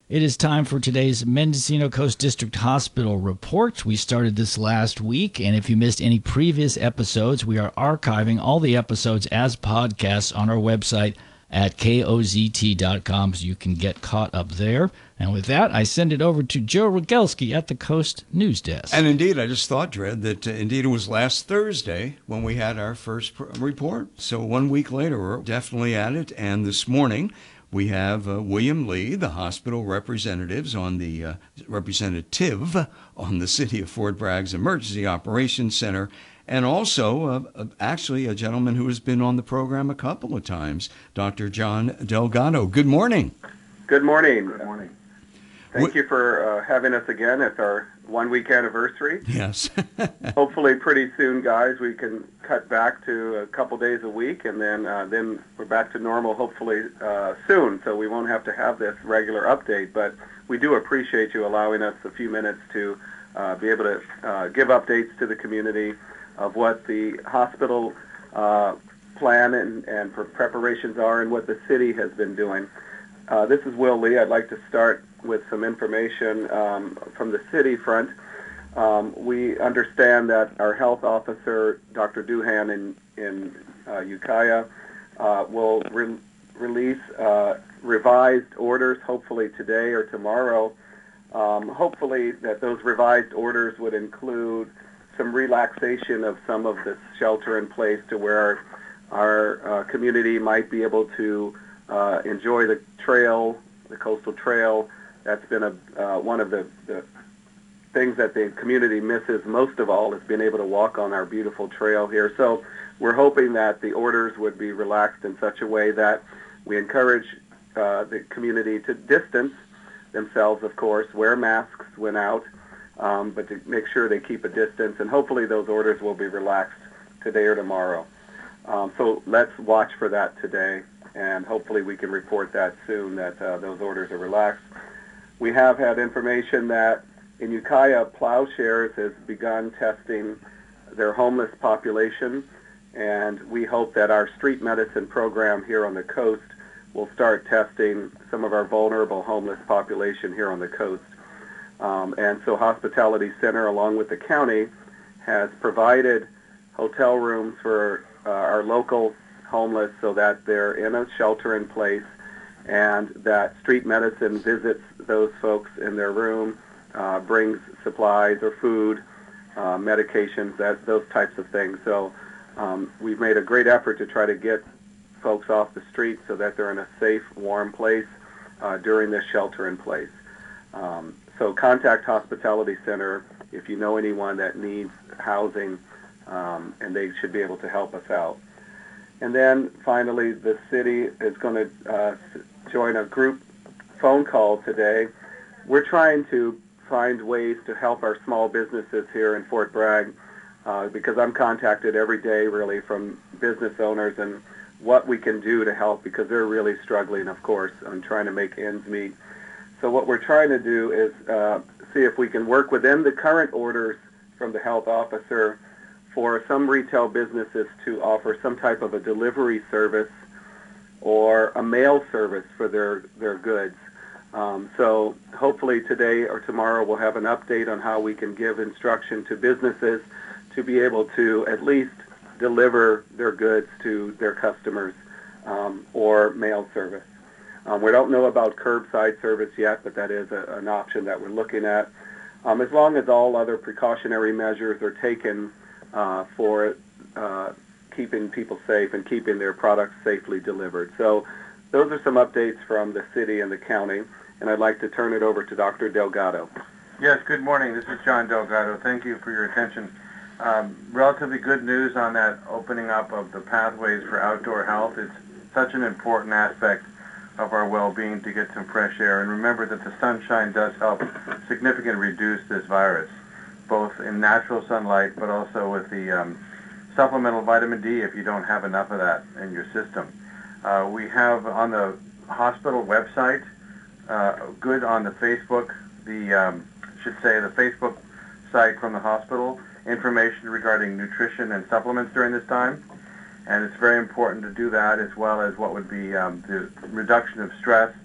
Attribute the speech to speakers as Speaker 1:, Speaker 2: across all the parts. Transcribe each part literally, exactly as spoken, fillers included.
Speaker 1: It is time for today's Mendocino Coast District Hospital report. We started this last week, and if you missed any previous episodes, we are archiving all the episodes as podcasts on our website at K O Z T dot com, so you can get caught up there. And with that, I send it over to Joe Rogelski at the Coast News Desk.
Speaker 2: And indeed, I just thought, Dred, that uh, indeed it was last Thursday when we had our first pr- report. So one week later, we're definitely at it. And this morning, we have uh, William Lee, the hospital representatives on the uh, representative on the City of Fort Bragg's Emergency Operations Center, and also uh, uh, actually a gentleman who has been on the program a couple of times, Doctor John Delgado. Good morning.
Speaker 3: Good morning.
Speaker 4: Good morning.
Speaker 3: Thank you for uh, having us again. It's our one-week anniversary.
Speaker 2: Yes.
Speaker 3: Hopefully pretty soon, guys, we can cut back to a couple days a week, and then uh, then we're back to normal hopefully uh, soon, so we won't have to have this regular update. But we do appreciate you allowing us a few minutes to uh, be able to uh, give updates to the community of what the hospital uh, plan and, and preparations are and what the city has been doing. Uh, this is Will Lee. I'd like to start with some information um, from the city front. Um, we understand that our health officer, Doctor Duhan in, in uh, Ukiah, uh, will re- release uh, revised orders hopefully today or tomorrow. Um, hopefully that those revised orders would include some relaxation of some of the shelter in place to where our uh, community might be able to uh, enjoy the trail, the coastal trail. That's been a uh, one of the, the things that the community misses most of all, is being able to walk on our beautiful trail here. So we're hoping that the orders would be relaxed in such a way that we encourage uh, the community to distance themselves, of course, wear masks when out, um, but to make sure they keep a distance. And hopefully those orders will be relaxed today or tomorrow. Um, so let's watch for that today, and hopefully we can report that soon, that uh, those orders are relaxed. We have had information that in Ukiah, Plowshares has begun testing their homeless population, and we hope that our street medicine program here on the coast will start testing some of our vulnerable homeless population here on the coast. Um, and so Hospitality Center, along with the county, has provided hotel rooms for uh, our local homeless so that they're in a shelter in place, and that street medicine visits those folks in their room, uh, brings supplies or food, uh, medications, that those types of things. So um, we've made a great effort to try to get folks off the street so that they're in a safe, warm place uh, during this shelter in place. Um, so contact Hospitality Center if you know anyone that needs housing, um, and they should be able to help us out. And then finally, the city is going to uh, join a group phone call today. We're trying to find ways to help our small businesses here in Fort Bragg uh, because I'm contacted every day really from business owners and what we can do to help, because they're really struggling, of course, on trying to make ends meet. So what we're trying to do is uh, see if we can work within the current orders from the health officer for some retail businesses to offer some type of a delivery service or a mail service for their, their goods. Um, so hopefully today or tomorrow we'll have an update on how we can give instruction to businesses to be able to at least deliver their goods to their customers um, or mail service. Um, we don't know about curbside service yet, but that is a, an option that we're looking at. Um, as long as all other precautionary measures are taken uh, for uh, keeping people safe and keeping their products safely delivered. So those are some updates from the city and the county, and I'd like to turn it over to Doctor Delgado.
Speaker 4: Yes, good morning. This is John Delgado. Thank you for your attention. Um, relatively good news on that opening up of the pathways for outdoor health. It's such an important aspect of our well-being to get some fresh air. And remember that the sunshine does help significantly reduce this virus, both in natural sunlight, but also with the um, supplemental vitamin D if you don't have enough of that in your system. Uh, we have on the hospital website, uh, good on the Facebook, the um, should say the Facebook site from the hospital, information regarding nutrition and supplements during this time. And it's very important to do that, as well as what would be um, the reduction of stress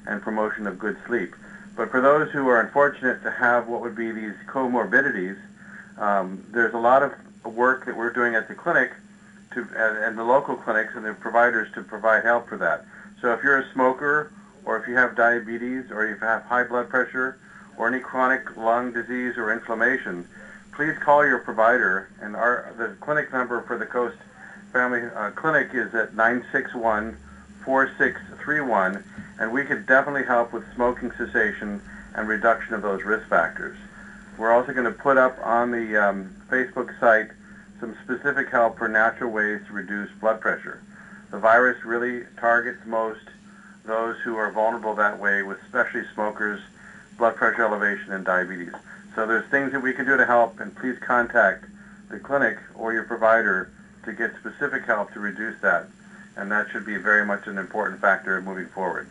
Speaker 4: and promotion of good sleep. But for those who are unfortunate to have what would be these comorbidities, um, there's a lot of work that we're doing at the clinic to, and, and the local clinics and the providers to provide help for that. So if you're a smoker, or if you have diabetes, or if you have high blood pressure, or any chronic lung disease or inflammation, please call your provider. And our the clinic number for the Coast Family uh, Clinic is at nine six one, four six three one, and we could definitely help with smoking cessation and reduction of those risk factors. We're also going to put up on the um, Facebook site some specific help for natural ways to reduce blood pressure. The virus really targets most those who are vulnerable that way, with especially smokers, blood pressure elevation, and diabetes. So there's things that we can do to help, and please contact the clinic or your provider to get specific help to reduce that. And that should be very much an important factor moving forward.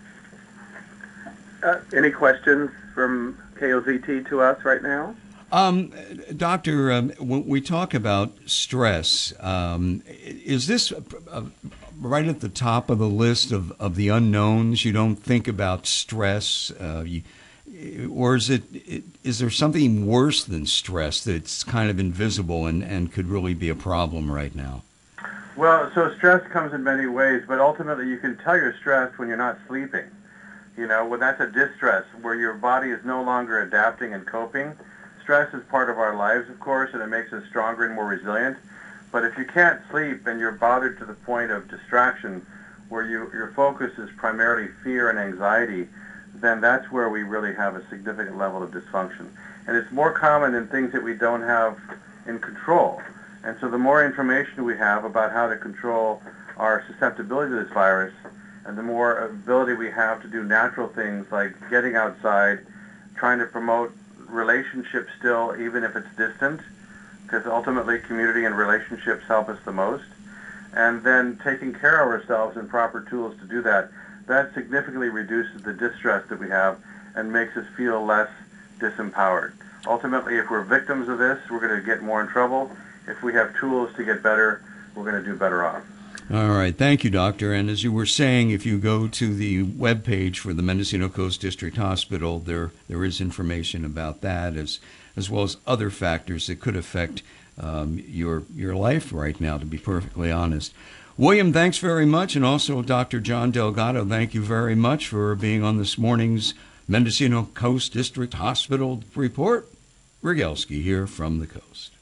Speaker 3: Uh, any questions from K O Z T to us right now?
Speaker 2: Um, Doctor, um, when we talk about stress, um, is this uh, uh, right at the top of the list of, of the unknowns? You don't think about stress, uh, you, or is it is there something worse than stress that's kind of invisible and, and could really be a problem right now?
Speaker 4: Well, so stress comes in many ways, but ultimately you can tell you're stressed when you're not sleeping. You know, when that's a distress, where your body is no longer adapting and coping. Stress is part of our lives, of course, and it makes us stronger and more resilient. But if you can't sleep and you're bothered to the point of distraction, where you, your focus is primarily fear and anxiety, then that's where we really have a significant level of dysfunction. And it's more common in things that we don't have in control. And so the more information we have about how to control our susceptibility to this virus, and the more ability we have to do natural things like getting outside, trying to promote relationships still, even if it's distant, because ultimately community and relationships help us the most, and then taking care of ourselves and proper tools to do that, that significantly reduces the distress that we have and makes us feel less disempowered. Ultimately, if we're victims of this, we're going to get more in trouble. If we have tools to get better, we're going to do better off.
Speaker 2: All right. Thank you, Doctor. And as you were saying, if you go to the webpage for the Mendocino Coast District Hospital, there there is information about that, as as well as other factors that could affect um, your your life right now, to be perfectly honest. William, thanks very much. And also Doctor John Delgado, thank you very much for being on this morning's Mendocino Coast District Hospital report. Rygielski here from the coast.